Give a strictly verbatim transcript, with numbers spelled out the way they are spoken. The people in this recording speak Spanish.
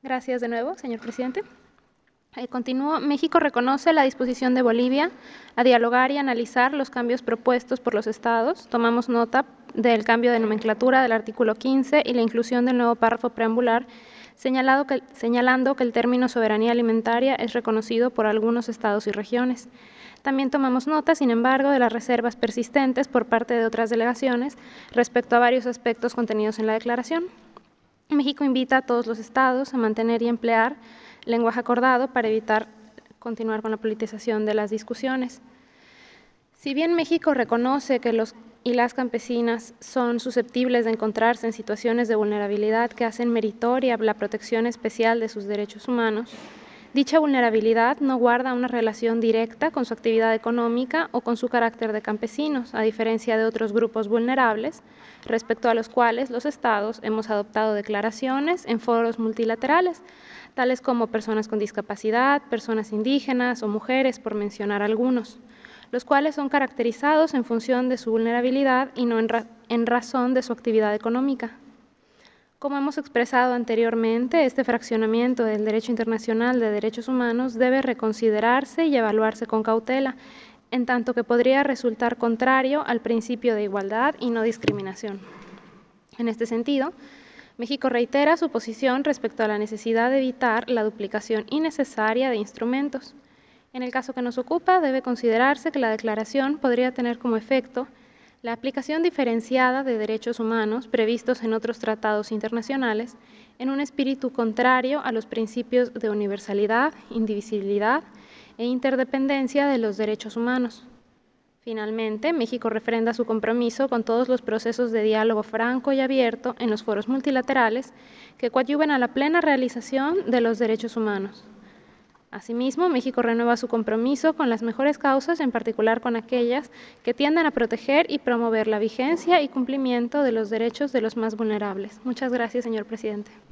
Gracias de nuevo, señor presidente. Eh, continúo. México reconoce la disposición de Bolivia a dialogar y analizar los cambios propuestos por los estados. Tomamos nota del cambio de nomenclatura del artículo quince y la inclusión del nuevo párrafo preambular, señalado que, señalando que el término soberanía alimentaria es reconocido por algunos estados y regiones. También tomamos nota, sin embargo, de las reservas persistentes por parte de otras delegaciones respecto a varios aspectos contenidos en la declaración. México invita a todos los estados a mantener y emplear lenguaje acordado para evitar continuar con la politización de las discusiones. Si bien México reconoce que los y las campesinas son susceptibles de encontrarse en situaciones de vulnerabilidad que hacen meritoria la protección especial de sus derechos humanos, dicha vulnerabilidad no guarda una relación directa con su actividad económica o con su carácter de campesinos, a diferencia de otros grupos vulnerables, respecto a los cuales los estados hemos adoptado declaraciones en foros multilaterales, tales como personas con discapacidad, personas indígenas o mujeres, por mencionar algunos, los cuales son caracterizados en función de su vulnerabilidad y no en, ra en razón de su actividad económica. Como hemos expresado anteriormente, este fraccionamiento del derecho internacional de derechos humanos debe reconsiderarse y evaluarse con cautela, en tanto que podría resultar contrario al principio de igualdad y no discriminación. En este sentido, México reitera su posición respecto a la necesidad de evitar la duplicación innecesaria de instrumentos. En el caso que nos ocupa, debe considerarse que la declaración podría tener como efecto la aplicación diferenciada de derechos humanos previstos en otros tratados internacionales en un espíritu contrario a los principios de universalidad, indivisibilidad e interdependencia de los derechos humanos. Finalmente, México refrenda su compromiso con todos los procesos de diálogo franco y abierto en los foros multilaterales que coadyuven a la plena realización de los derechos humanos. Asimismo, México renueva su compromiso con las mejores causas, en particular con aquellas que tienden a proteger y promover la vigencia y cumplimiento de los derechos de los más vulnerables. Muchas gracias, señor presidente.